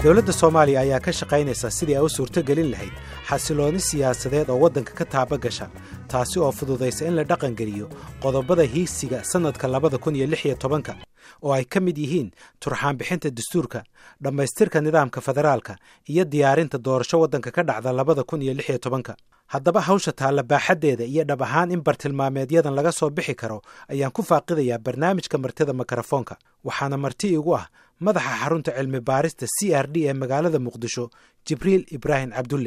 dowladda Soomaaliya ayaa ka shaqaynaysa sidii ay u suurtagelin lahayd xasilooni siyaasadeed oo waddanka ka taabagasha taasi oo fududaysa in la dhaqan geliyo qodobada hiigsiga sanadka 2016 oo ay ka mid yihiin turxaan bixinta dastuurka, dhammaystirka nidaamka federaalka iyo diyaarinta doorasho waddanka ka dhacda 2016. haddaba hawsha taalla baaxaddeeda iyo dhab ahaan in bartilmaameedyadan laga soo bixi karo ayaan ku faaqidayaa barnaamijka martida mikrofoonka waxaana marti igu ah madaxa xarunta cilmi baarista CRD ee magaalada Muqdisho Jibriil Ibrahim Cabdulle.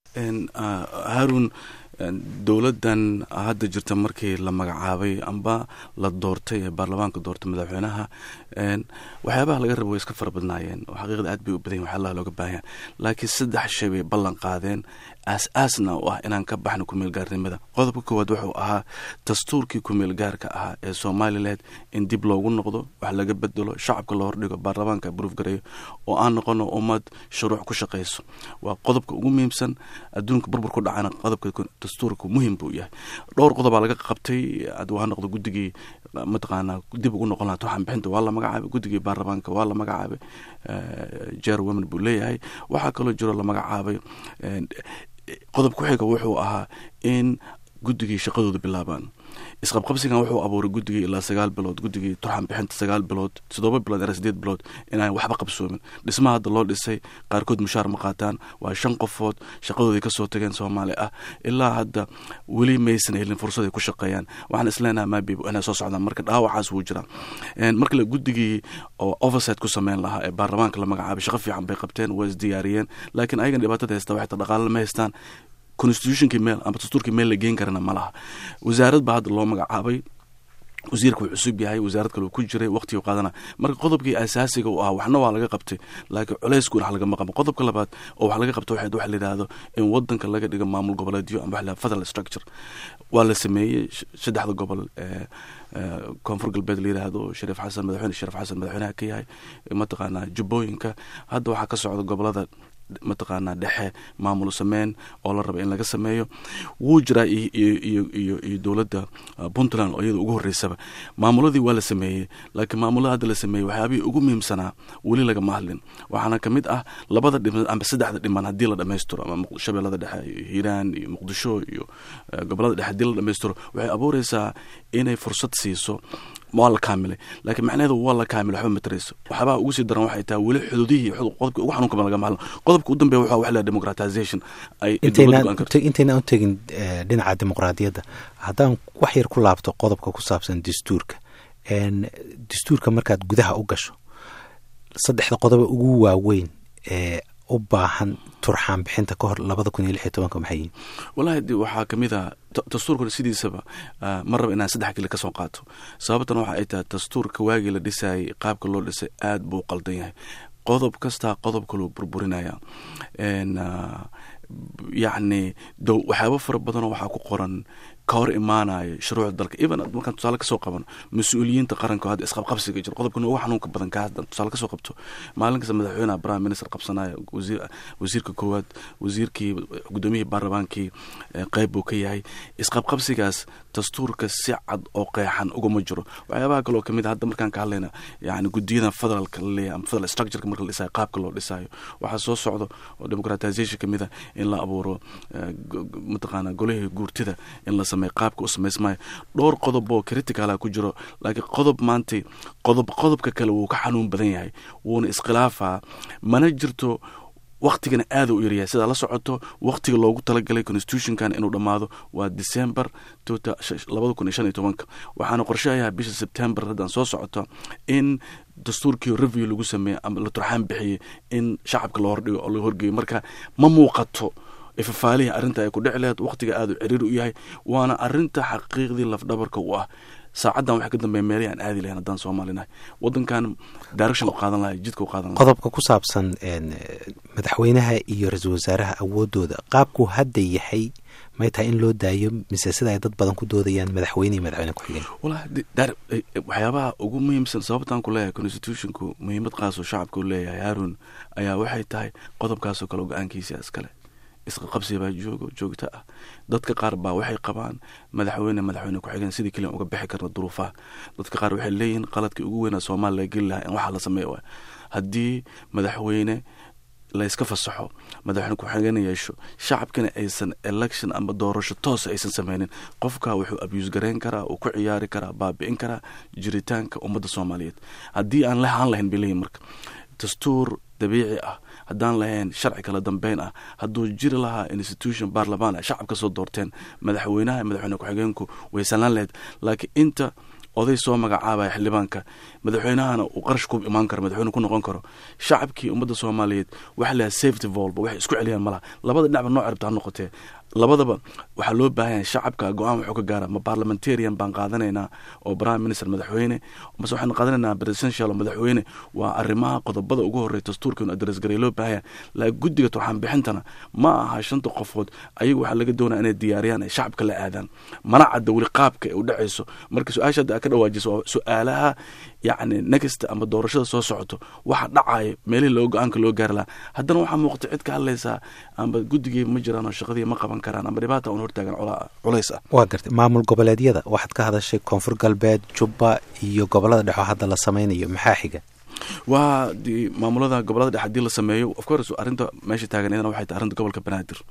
Harun dowladdan hadda jirta markii la magacaabay amba la doortay ee baarlamaanka doortay madaxweynaha waxyaabaha laga rabo way iska farabadnaayeen oo xaqiiqada aad bay u badan waxaa looga baahan laakiin saddex shay bay ballan qaadeen aasna oo ah inaan ka baxno kumeel gaarnimada. qodobka koowaad wuxuu ahaa dastuurkii kumeel gaarka ahaa ee Soomaaliland in dib loogu noqdo wax laga bedelo shacabka loo hordhigo baarlamaanka approve gareeyo oo aan noqono ummad shuruuc ku shaqeyso. waa qodobka ugu muhiimsan adduunka burbur ku dhacana qodobka dastuurku muhiim buu yahay. dhowr qodob baa laga qabtay waa noqdo guddigii mataqaana dib ugu noqon lahaa waxaan bixinta waa la magacaabay guddigii baarlamaanka waa la magacaabay chairwoman buu leeyahay. waxaa kaloo jiro la magacaabay qodob ku xiga wuxuu ahaa in guddigii shaqadooda bilaabaan. isqabqabsigan wuxuu abuuray guddigii ilaa 9 bilood guddigii turxan bixinta 9 bilood 7 bilood ilaa 8 bilood inaan waxba qabsoomin. dhismaha hadda loo dhisay qaarkood mushaar ma qaataan waa 5 qofood shaqadoodii ka soo tageen Soomaali ah ilaa hadda weli maysan helin fursad ay ku shaqeeyaan. waxaan isleenahay maabiib inay soo socdaan marka dhaawacaas wuu jira. marka la guddigii oo oversight ku sameyn lahaa ee baarlamaanka la magacaabay shaqo fiican bay qabteen waa isdiyaariyeen laakiin ayagan dhibaatada haysta waxay dhaqaale ma haystaan constitutionkii meel ama dastuurkii meel la geen karana ma laha. wasaarad baa hadda loo magacaabay wasiirka wuu cusub yahay wasaarad kale ku jiray waqtiga qaadana marka qodobkii asaasiga uu ah waxna waa laga qabtay laakiin culeysku wax laga maqan. qodobka labaad oo wax laga qabto waxa la yiraahdo in wadanka laga dhigo maamul goboleedyo ama wax la federal structure waa la sameeyay saddexda gobol koonfur galbeed la yiraahdo Shariif Xasan madaxweynaha ka yahay mataqaana Jubbooyinka hadda waxa ka socda gobolada mataqaana dhexe maamul sameyn oo la rabo in laga sameeyo wuu jira iyo dowladda Puntland oo iyada ugu horeysaba maamuladii waa la sameeyay laakiin maamulada hadda la sameeyay waxyaabihii ugu muhiimsanaa weli laga mahlin. waxaana kamid ah labada dhiman ama saddexda dhiman haddii la dhammaystiro ama shabeellada dhexe Hiiraan iyo Muqdisho iyo gobolada dhexe haddii la dhammaystiro waxay abuureysaa inay fursad siiso waa la kaamilay laakiin macnaheedu waa la kaamilay waxba matarayso. waxba ugu sii daran waxay tahay weli xuduudihii qodobka ugu xanuunka laga maalo. qodobka u dambeeya waxa wax la democratization ay intayna u tagin dhinaca dimuqraadiyadda haddaan wax yar ku laabto qodobka ku saabsan dastuurka markaad gudaha u gasho saddexda qodob ugu waaweyn ee u baahan turxaan bixinta ka hor 2016 maxay yihiin? wallahi waxa kamid ah dastuurka sidiisaba mar raba inaan saddex kale ka soo qaato. sababtan waxa ay tahay dastuurka waagi la dhisay qaabka loo dhisay aad buu qaldan yahay. qodob kasta qodobka loo burburinaya yani waxyaabo fara badan waxa ku qoran ka hor imaanaya shuruucda dalka even markaan tusaale ka soo qaban mas'uuliyiinta qaranka hadda isqabqabsiga jira qodobkan ugu xanuunka badan ka hadda tusaale ka soo qabto maalin kasta madaxweynaha prime minister qabsanaya wasiirka koowaad wasiirkii gudoomiyihii baarlamaankii qayb uu ka yahay isqabqabsigaas dastuurka si cad oo qeexan uguma jiro. waxyaabaha kale oo kamid ah hadda markaan ka hadlayna yani gudiyada federaalka leeyahay ama federal structure marka la dhisayo qaabka loo dhisayo waxa soo socdo oo democratization kamid ah in la abuuro mataqaana golaha guurtida in la qaabka u sameysmay dhowr qodob oo critical ku jiro laakiin qodobka kale wuu ka xanuun badan yahay wuuna iskhilaafa mana jirto waqtigana aad u yaryahay sida la socoto waqtiga loogu talagalay constitutionkan inuu dhamaado waa December 2015 waxaana qorshayaa bisha September hadan soo socoto in dastuurkii review lagu sameeyo ama la turxaan bixiyay in shacabka loo hordhigo oo la horgeeyo marka ma muuqato ifafaalihi arinta ay ku dhicleed waqtiga aad u ciriir u yahay waana arinta xaqiiqdii lafdhabarka u ah saacadan waxa ka dambeeyay meelaha aan aadi lahayn haddaan Soomaaliyeed wadankan direction u qaadan lahayn jidka u qaadan lahayn. qodobka ku saabsan madaxweynaha iyo ra'iisul wasaaraha awoodooda qaabku hadda yahay may tahay in loo daayo mise sida ay dad badan ku doodayaan madaxweyne ku xigeen. wallahi waxyaabaha ugu muhiimsan sababtan ku leeyahay constitutionku muhiimad qaas oo shacabku leeyahay Harun ayaa waxay tahay qodobkaas oo kale go'aankiisa iskale isqabsi baa joogta ah. dadka qaar baa waxay qabaan madaxweyne ku xigeen sidii kaliya uga bixi karna duruufaha. dadka qaar waxay leeyihiin qaladkii ugu weyn ee Soomaaliya gal lahaa in waxa la sameeyo haddii madaxweyne la iska fasaxo madaxweyne ku-xigeenna yeesho shacabkana aysan election ama doorasho toos aysan sameynin qofka wuxuu abuse gareyn karaa uu ku ciyaari karaa baabi'in karaa jiritaanka ummadda soomaaliyeed haddii aan lahaan lahayn bay leeyihin marka dastuur dabiici ah haddaan lahayn sharci kala dambeyn ah hadduu jiri lahaa institution baarlamaan ah shacabka soo doorteen madaxweynaha madaxweyne ku-xigeenku way sanaan lahayd laakiin inta oday soo magacaabaya xildhibaanka madaxweynahana uu qarash ku imaan karo madaxweyne ku noqon karo shacabkii ummadda soomaaliyeed waxa la safety volba waxay isku celiyaan malaha labada dhinacba nooc rabta ha noqotee labadaba waxaa loo baahan yahay shacabka go-aan wuxuu ka gaara ma parliamentarian baan qaadanaynaa oo prime minister madaxweyne mase waxaan qaadanaynaa presidential madaxweyne waa arrimaha qodobada ugu horreeya dastuurka inu adres garay loo baahan yahay laakiin guddiga turxaan bixintana ma aha 5 qofood ayagu waxaa laga doonaya inay diyaariyaan ay shacabka la aadaan mana cadda weli qaabka ay u dhacayso marka su-aasha hadda ka dhawaajiso waa su-aalaha yacni next ama doorashada soo socoto waxa dhacaya meelihii loo go-aanka loo gaari lahaa haddana waxaa muuqata cid ka hadlaysaa amba guddigii ma jiraan oo shaqadii ma qaban karaan ama dhibaata un hortaagan culays ah waa gartay maamul goboleedyada waxaad ka hadashay koonfur galbeed jubba iyo gobolada dhexe oo hadda la sameynayo maxaa xiga waa maamulada gobolada dhexe haddii la sameeyo of course arrinta meesha taagan iyadana waxay tahay arrinta gobolka banaadir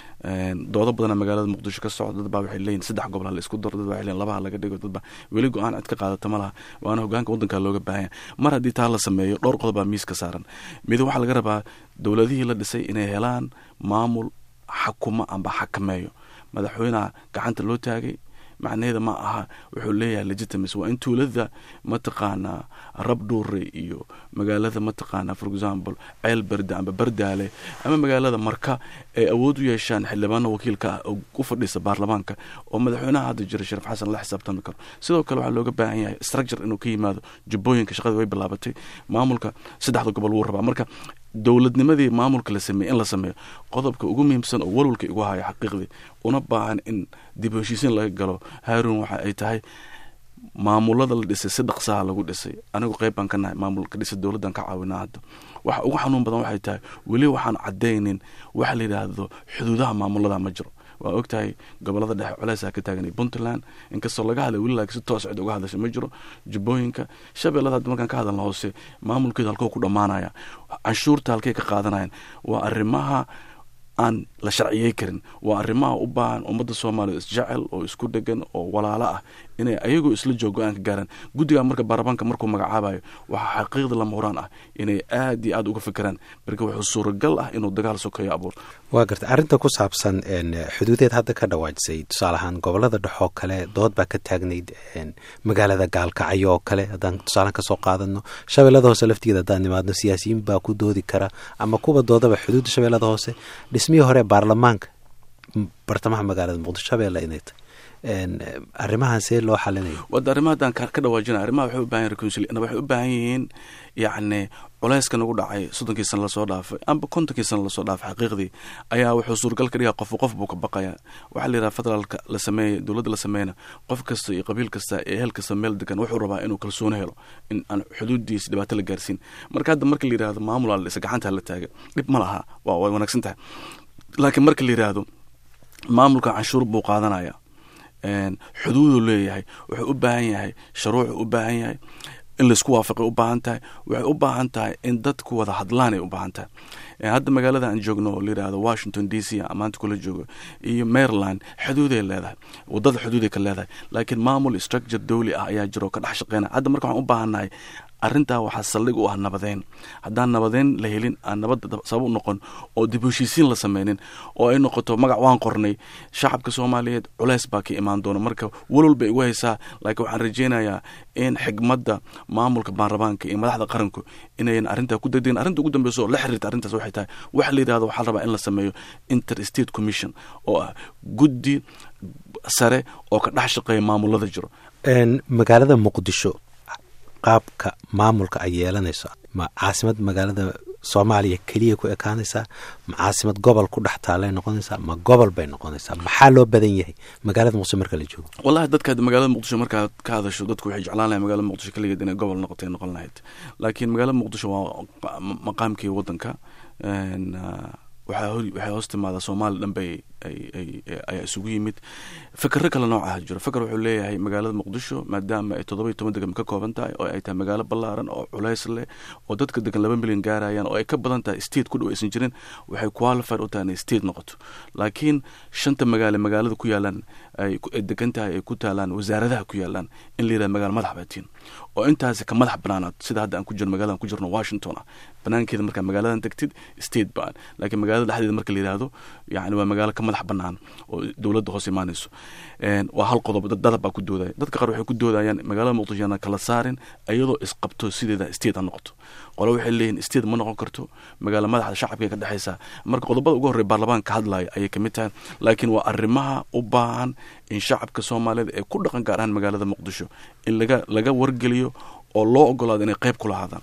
doodo badana magaalada muqdisho ka socda dad baa waxay leeyihin 3 gobol la isku daro dad waxay leeyihin 2 laga dhigo dad baa weli go-aan cid ka qaadata ma laha waana hogaanka waddanka looga baahan yahay mar haddii taa la sameeyo dhowr qodob baa miiska saaran mid waxaa laga rabaa dowladihii la dhisay inay helaan maamul xakuma amba xakameeyo madaxweynaha gacanta loo taagay macnaheeda ma aha wuxuu leeyahay legitimacy waa in tuulada mataqaanaa rabdhuure iyo magaalada mataqaanaa for example ceel berde amba bardaale ama magaalada marka ay awood u yeeshaan xildhibaano wakiilka ah oo u fadhiisa baarlamaanka oo madaxweynaha hadda jira shariif xasan la xisaabtami karo sidoo kale waxaa looga baahan yahay structure inuu ka yimaado jubbooyinka shaqada way bilaabatay maamulka 3 gobol wuu rabaa marka dowladnimadii maamulka la sameeyey in la sameeyo qodobka ugu muhiimsan oo walwalka igu haya xaqiiqdii una baahan in dib u heshiisiin laga galo Haarun waxa ay tahay maamulada la dhisay si dhaqsaha lagu dhisay anigu qayb baan ka nahay maamulka dhisay dowladdan ka caawinaa hadda waxa ugu xanuun badan waxay tahay weli waxaan cadaynin waxa la yidhaahdo xuduudaha maamulada ma jiro waa ogtahay gobolada dhexe culeysaa ka taaganay puntland inkastoo laga hadlay weli laakiin si toos cid uga hadasha ma jiro jubbooyinka shabeellada hadda markaan ka hadalna hoose maamulkeeda halkoo ku dhammaanaya canshuurta halkay ka qaadanayaan waa arrimaha aan la sharciyey karin waa arrimaha u baahan ummadda soomaaliya isjecel oo isku dhegan oo walaalo ah inay ayagoo isla joog go-aanka gaaraan guddiga marka baarlamaanka markuu magacaabayo waxaa xaqiiqda lama huraan ah inay aad iyo aad uga fikiraan marka wuxuu suuragal ah inuu dagaal sokeeyo abuur waa gartay arrinta ku saabsan xuduudeed hadda ka dhawaajisay tusaale ahaan gobolada dhexoo kale dood baa ka taagnayd magaalada gaalkacyo oo kale haddaan tusaalean kasoo qaadano shabeellada hoose laftigeeda haddaan nimaadno siyaasiyiin baa ku doodi kara ama kuwa doodaba xuduudda shabeellada hoose dhismihii hore baarlamaanka bartamaha magaalada muqdisho shabeelle inay tahay arrimahan see loo xalinayo wada arrimaha haddaan ka dhawaajina arrimaha waxay u baahan yihin reconciliation waxay u baahan yihiin yacni culayska nagu dhacay 30 sano lasoo dhaafay amba 50 sano lasoo dhaafay xaqiiqdii ayaa wuxuu suuragal ka dhigaa qof buu ka baqaya waxaa la yidhaha federaalka la sameeyey dowladda la sameeyna qof kasta iyo qabiil kasta iyo ehel kasta meel degan wuxuu rabaa inuu kalsooni helo in aan xuduudiisa dhibaato la gaarsiin marka hadda marka la yidhaahdo maamul ala dhisa gacanta la taaga dhib ma laha waa wanaagsan tahay laakiin marka la yidhaahdo maamulka canshuur buu qaadanaya xuduuduu leeyahay wuxuu u baahan yahay shuruuc u baahan yahay in laisku waafaqay u baahan tahay waxay u baahan tahay in dadku wada hadlaan ay u baahan tahay hadda magaalada aan joogno oo la yidhaahdo Washington DC amaanta kula joogo iyo Maryland xuduuday leedahay wadada xuduuday ka leedahay laakiin maamul structure dawli ah ayaa jiro ka dhex shaqeynaya hadda marka waxaan u baahannahay arrintaa waxaa saldhig u ah nabadeyn haddaan nabadeyn la helin aan nabadda sabab u noqon oo dib u heshiisiin la sameynin oo ay noqoto magac waan qornay shacabka soomaaliyeed culays baa ka imaan doona marka walwal bay igu haysaa laakiin waxaan rajeynayaa in xigmadda maamulka baarlamaanka iyo madaxda qaranku inayan arrintaa ku degdegin arrinta ugu dambeysa oo la xiriirta arrintaas waxay tahay waxa la yidhahdo waxaa la rabaa in la sameeyo interstate commission oo ah guddi sare oo ka dhex shaqeeya maamulada jiro magaalada muqdisho qaabka maamulka ay yeelanayso ma caasimad magaalada soomaaliya keliya ku ekaanaysaa ma caasimad gobol ku dhex taalay noqonaysaa ma gobol bay noqonaysaa maxaa loo badan yahay magaalada muqdisho marka la joogo wallahi dadka magaalada muqdisho markaad ka hadasho dadku waxay jeclaan lahayn magaalada muqdisho keligeed inay gobol noqotay noqon lahayd laakiin magaalada muqdisho waa maqaamkii waddanka waxay hoos timaadaa soomaaliya dhan bay ayaa isugu yimid. fikirro kale noocaha jiro. fikir wuxuu leeyahay magaalada muqdisho maadaama ay 17 degmo ka kooban tahay oo ay tahay magaalo ballaaran oo culays leh oo dadka degan 2 milyan gaarayaan oo ay ka badan tahay state ku dhow aysan jirin, waxay qualified u tahay inay state noqoto. laakiin 5 magaalada ku yaalaan ay degan tahay ay ku taalaan wasaaradaha ku yaalaan in la yiraahdo magaalo madax baatiin oo intaas ka madax banaanaad sida hadda aan ku jirno magaaladan ku jirno Washington banaankeeda marka magaaladan tagtid state baan, laakiin magaalada dhexdeeda marka la yiraahdo yani waa magaalo ka madax banaan oo dawladda hoos imaanayso. waa hal qodob dad baa ku doodaya. dadka qaar waxay ku doodayaan magaalada Muqdisho aan kala saarin ayadoo isqabto sideeda state aan noqoto. qolo waxay leeyihiin state ma noqon karto, magaalo madaxda shacabka ka dhaxaysa. marka qodobada ugu horeeya baarlamaanka hadlaya ayay kamid tahay, laakiin waa arrimaha u baahan in shacabka Soomaaliyeed ee ku dhaqan gaaraan magaalada Muqdisho in laga wargeliyo oo loo ogolaado inay qayb ku lahaadaan.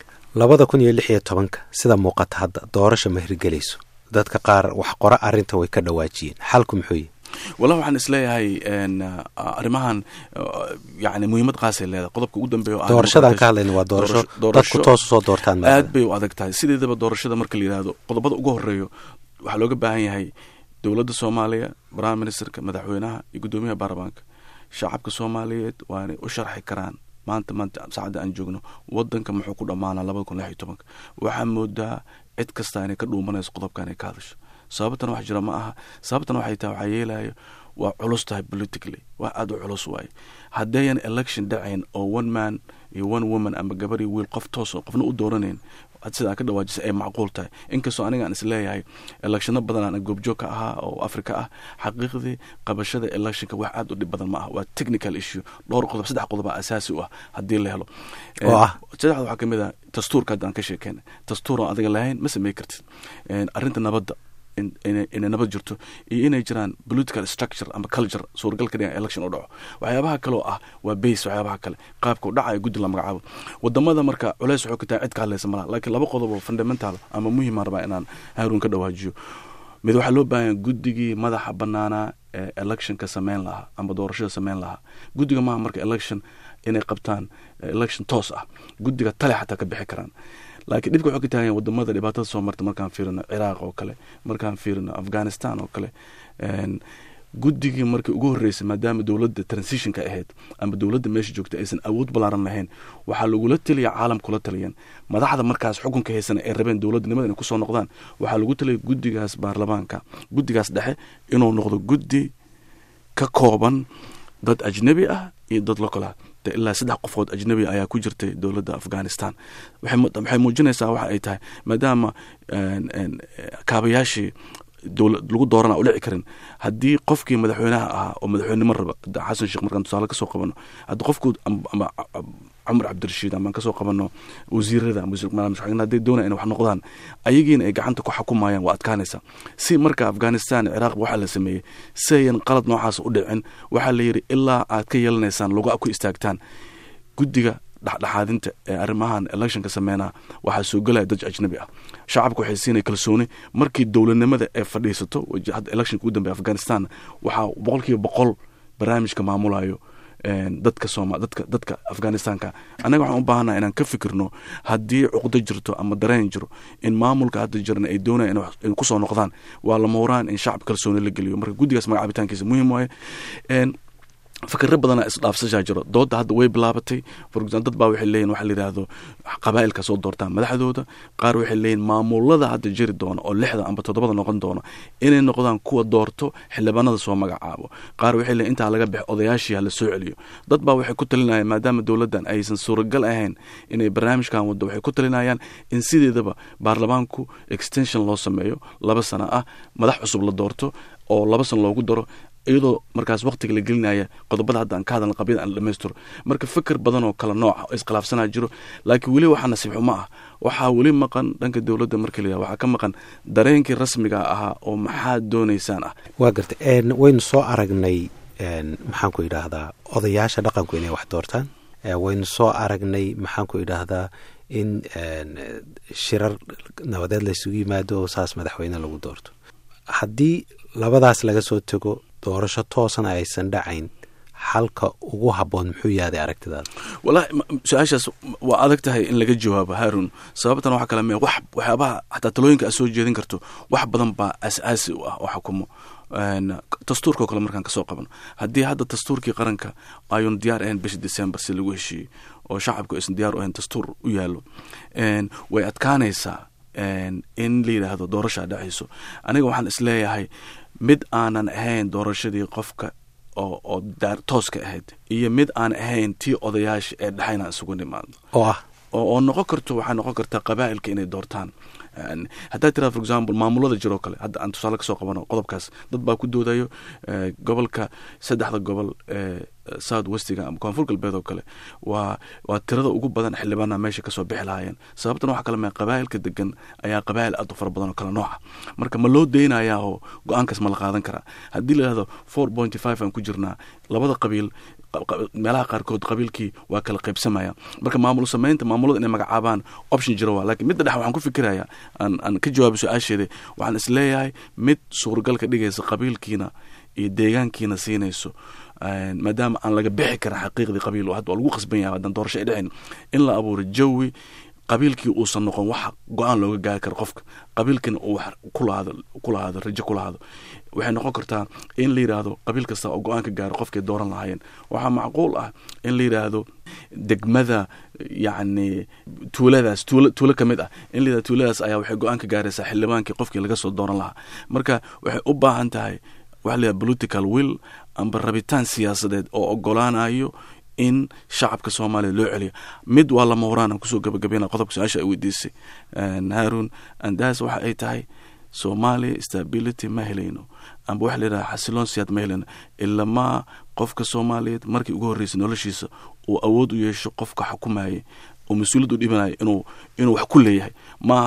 2016 sida muuqata hadda doorasho ma hirgelayso. dadka qaar wax qora arrinta way ka dhawaajiyeen. xalku muxuu yahay? والله waxaan isleeyahay arrimahan yani muhiimad qaas ay leedahay. qodobka ugu dambeeyo doorashadan ka hadlayna waa doorasho dadku toos soo doortaan. aad bay u adag tahay sideedaba doorashada marka la yiraahdo qodobada ugu horeeyo waxaa looga baahan yahay dowladda Soomaaliya, prime ministerka, madaxweynaha iyo gudoomiyaha baarlamaanka. shacabka Soomaaliyeed waa inay u sharxi karaan maanta saacada aan joogno wadanka muxuu ku dhamaanaa 2016. waxaa moodaa cid kasta inay ka dhuumanayso qodobkan ay ka hadasho. sababtan wax jira ma aha. sababtan waxay tahay waxa yeelayo waa culus tahay politically, waa aad u culus waay. haddayan election dhacayn oo one man iyo one woman ama gabar iyo wiil qof toos qofna u dooranayn sida ka dhawaajisay ay macquul tahay. inkastoo aniga aan isleeyahay electionno badan aan goobjoog ka ahaa oo Afrika ah, xaqiiqdii qabashada electionka wax aad u dhib badan ma aha. waa technical issue. dhowr qodob 3 qodob asaasi u ah haddii la helo. saddexda waxaa kamid ah dastuurka haddaan ka sheekeynay. dastuur aan adiga lahayn ma sameyn kartid. arrinta nabadda inay nabad jirto iyo inay jiraan political structure ama culture suuragal ka dhigan election u dhaco. waxyaabaha kale oo ah waa base. waxyaabaha kale qaabka u dhacaya guddi la magacaabo wadamada marka culays wuxuu ka tahay cid ka hadlaysa malaha. laakiin 2 qodob oo fundamental ama muhiim ah inaan Haroon ka dhawaajiyo. mid waxaa loo baahan guddigii madaxa banaanaa ee election ka sameyn lahaa ama doorashada sameyn lahaa. guddiga maaha marka election inay qabtaan election toos ah. guddiga tale xataa ka bixi karaan. laakiin dhibka wuxuu ka taagan wadamada dhibaatada soo marta markaan fiirino Ciraaq oo kale, markaan fiirino Afghanistan oo kale. guddigii markii ugu horeysay maadaama dowladda transitionka ahayd ama dowladda meesha joogta aysan awood ballaaran lahayn, waxaa lagula taliya caalam kula taliyan madaxda markaas xukunka haysan ay rabeen dowladnimada inay ku soo noqdaan. waxaa lagu taliyay guddigaas baarlamaanka, guddigaas dhexe inuu noqdo guddi ka kooban dad ajnabi ah iyo dad local ah. ilaa 3 qofood ajnabi ayaa ku jirtay dowladda Afghanistan. waxay muujinaysaa waxa ay tahay maadaama kaabayaashii dowlad lagu doorana u dhici karin. haddii qofkii madaxweynaha ahaa oo madaxweynimo raba Xasan Sheekh markaan tusaale ka soo qabano, haddii qofku ama Cumar Cabdirashiid ama ka soo qabano wasiirada madaxweynaha hadday doonayaan inay wax noqdaan ayagiina ay gacanta ku xukumayaan waa adkaanaysa. si marka Afghanistan Ciraaq waxa la sameeyay sayan qalad noocaas u dhicin waxa la yiri ilaa aad ka yeelanaysaan lagu ku istaagtaan guddiga dhaxdhaxaadinta ee arrimahan electionka sameeyna waxa soo galay dad ajnabi ah. shacabku waxay siinay kalsooni markii dowladnimada ay fadhiisato. hadda electionka ugu dambeeyay Afghanistan waxa 100% barnaamijka maamulayo dadka Afghanistanka. anaga waxaan u baahanahay inaan ka fikirno haddii cuqdo jirto ama dareen jiro in maamulka hadda jirna ay doonayaan in ku soo noqdaan waa la mooraan in shacab kalsooni la geliyo. marka guddigaas magacaabitaankiisa muhiim waaye. fikirro badan isdhaafsashaa jiro. dooda hadda way bilaabatay. for example dad baa waxay leeyihin waxa la yiraahdo qabaa'ilka soo doortaan madaxdooda. qaar waxay leeyihin maamulada hadda jiri doona oo 6 amba 7 noqon doona inay noqdaan kuwa doorto xildhibaanada soo magacaabo. qaar waxay leeyihin inta laga bixi odayaashii la soo celiyo. dad baa waxay ku talinayaan maadaama dowladdan aysan suuragal ahayn inay barnaamijkan wado, waxay ku talinayaan in sideedaba baarlamaanku extension loo sameeyo 2 sano ah, madax cusub la doorto oo 2 sano loogu daro iyadoo markaas waqtiga la gelinaya qodobada hadda aan ka hadalno qabyada aan dhamaystiro. marka fikir badan oo kala nooc ah iskhilaafsanaa jiro. laakiin weli waxa nasiib xumo ah waxaa weli maqan dhanka dowladda markii la waxaa ka maqan dareenkii rasmiga ahaa oo maxaa doonaysaan ah. waa gartay waynu soo aragnay maxaan ku idhaahdaa odayaasha dhaqanku inay wax doortaan. waynu soo aragnay maxaan ku idhaahdaa in shirar nabadeed la isugu yimaado oo saas madaxweyne lagu doorto. haddii labadaas laga soo tago doorasho toosana aysan dhacayn, xalka ugu habboon muxuu yahay aragtidaada? wallahi su-aashaas waa adag tahay in laga jawaabo Haroon. sababtan waxa kale waxyaabaha xataa talooyinka soo jeedin karto wax badan baa asaasi u ah oo xukumo. dastuurkao kale markaan kasoo qabano haddii hadda dastuurkii qaranka ayuun diyaar ahayn bishii December si lagu heshiiyey oo shacabku aysan diyaar u ahayn dastuur u yaallo way adkaanaysaa in la yidhaahdo doorashaa dhacayso aniga waxaan isleeyahay mid aanan ahayn doorashadii qofka oo tooska ahayd iyo mid aan ahayn tii odayaasha ee dhexayna isugu nimaadno oo noqon karto waxaa noqon kartaa qabaa'ilka inay doortaan haddaa tiraa for example maamulada jiroo kale hadda aan tusaale kasoo qabano qodobkaas dad baa ku doodayo gobolka 3 gobol south westiga ama koonfur galbeed oo kale waa tirada ugu badan xildhibaana meesha kasoo bixi lahaayeen sababtan waxa kale qabaa'ilka degan ayaa qabaa'il aad u fara badan oo kala nooca marka ma loo deynayaa oo go-aankaas ma la qaadan karaa haddii la yidhahdo 4.5 aan ku jirnaa labada qabiil meelaha qaarkood qabiilkii waa kala qaybsamaya marka maamul samaynta maamulada inay magacaabaan option jiro waa laakiin midda dhex waxaan ku fikirayaa aan ka jawaabo su-aasheeda waxaan isleeyahay mid suuragal ka dhigaysa qabiilkiina iyo deegaankiina siinayso maadaama aan laga bixi karin xaqiiqdii qabiil hadda waa lagu qasban yahay haddaan doorasho ay dhicin in la abuuro jawi qabiilkii uusan noqon wax go-aan looga gaari karo qofka qabiilkiina uu wax ku lahaado rajo ku lahaado waxay noqon kartaa in la yidhaahdo qabiil kasta oo go-aan ka gaaro qofkay dooran lahaayeen waxaa macquul ah in la yidhaahdo degmada yacni tuuladaas tuulo ka mid ah in la yidhahdo tuuladaas ayaa waxay go-aan ka gaaraysaa xildhibaankii qofkii laga soo dooran lahaa marka waxay u baahan tahay waxa la yidhahdo political will amba rabitaan siyaasadeed oo ogolaanayo in shacabka Soomaaliya loo celiyo mid waa lama horaan aan kusoo gabagabeynaa qodobka su-aasha ay weydiisay Harun andaas waxa ay tahay Soomaaliya stability ma helayno amba waxa la yidhaha xasiloon siyaad ma helayno ilaa ma qofka Soomaaliyeed markii ugu horreysay noloshiisa uu awood u yeesho qofka xukumayay oo mas-uuliyad u dhibanayo inuu wax ku leeyahay ma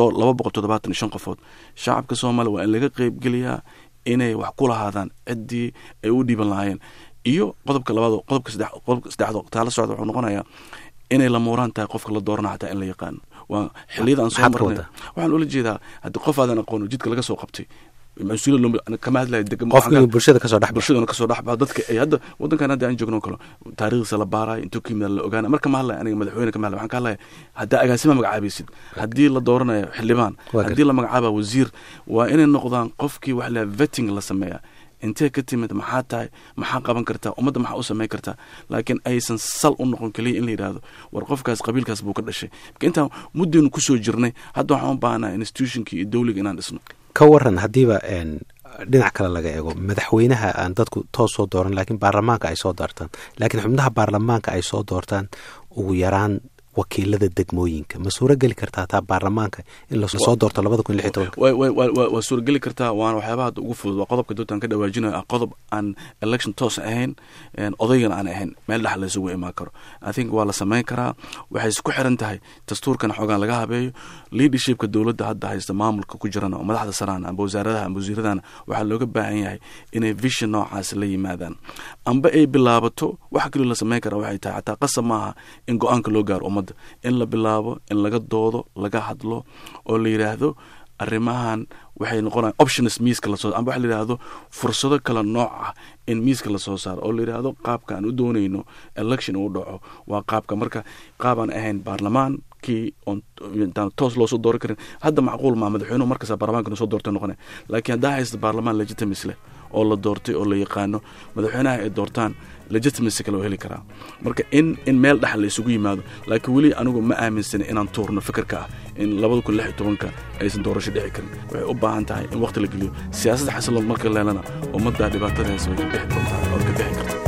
275 qofood shacabka Soomaaliya waa in laga qaybgeliyaa inay wax ku lahaadaan ciddii ay u dhiban lahaayeen iyo qodobka labaad qodobka saddexaad taala socda wuxuu noqonayaa inay la mooraan tahay qofka la dooranayo xataa in la yaqaan waa xilliyada aan soo marnay waxaan ula jeedaa haddii qof aadan aqoon jidka laga soo qabtay mas-uuliyad kama hadlayo qofkii bulshada kasoo dhexba dadka ay hadda wadankan hadda aan joogno kale taariikhdiisa la baarayo intuu ka yimid la ogaana marka ma hadlaya aniga madaxweyne kama hadlaya waxaan ka hadlaya haddaa agaasima magacaabaysid haddii la dooranayo xildhibaan haddii la magacaaba wasiir waa inay noqdaan qofkii wax la vetting la sameeya intee ka timid maxaa tahay maxaa qaban kartaa ummadda maxaa u samayn kartaa laakiin aysan sal u noqon kaliya in la yidhaahdo war qofkaas qabiilkaas buu ka dhashay marka intaan muddaynu kusoo jirnay hadda waxaan u baahnaa institutionkii iyo dawliga inaan dhisno ka waran haddiiba dhinac kale laga eego madaxweynaha aan dadku toos soo dooran laakiin baarlamaanka ay soo doortaan laakiin xubnaha baarlamaanka ay soo doortaan ugu yaraan wakiilada degmooyinka ma suurageli kartaa taa baarlamaanka in lasoo doorto 2016 waa suurageli kartaa waana waxyaabaha hadda ugu fudud waa qodobka doontaan ka dhawaajinayo ah qodob aan election toos ahayn odaygana aan ahayn meel dhex la isugu imaan karo I think waa la samayn karaa waxay isku xiran tahay dastuurkan xoogaan laga habeeyo leadershipka dowladda hadda haysta maamulka ku jirana oo madaxda saraan amba wasaaradaha amba wasiiradana waxaa looga baahan yahay inay vision noocaas la yimaadaan amba ay bilaabato waxa kaliya la samayn karaa waxay tahay xataa qasab maaha in go-aanka loo gaaro in la bilaabo in laga doodo laga hadlo oo la yidhaahdo arrimahan waxay noqonayaan options miiska lasoo amba waxa la yidhaahdo fursado kala nooc ah in miiska lasoo saaro oo la yidhaahdo qaabka aan u doonayno election uu dhaco waa qaabka marka qaabaan ahayn baarlamaankii intaan toos loo soo dooran karin hadda macquul maa madaxweynuhu markasta baarlamaanka soo doortay noqonay laakiin haddaa haysta baarlamaan legitimacy leh oo la doortay oo la yaqaano madaxweynaha ay doortaan legitimacy kale oo heli karaa marka in meel dhex la isugu yimaado laakiin weli anigu ma aaminsana inaan tuurno fikirka ah in 2016 aysan doorasho dhici karin waxay u baahan tahay in waqti la geliyo siyaasadda xasiloon marka leelana ummadda dhibaatadaas way ka bixi doontaa oo ka bixi karta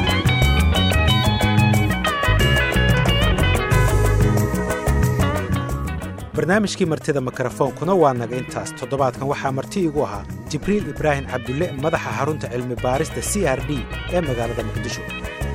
barnaamijkii martida mikrofoonkuna waa naga intaas toddobaadkan waxaa marti igu ahaa jibriil ibraahim cabdulle madaxa xarunta cilmi baarista CRD ee magaalada muqdisho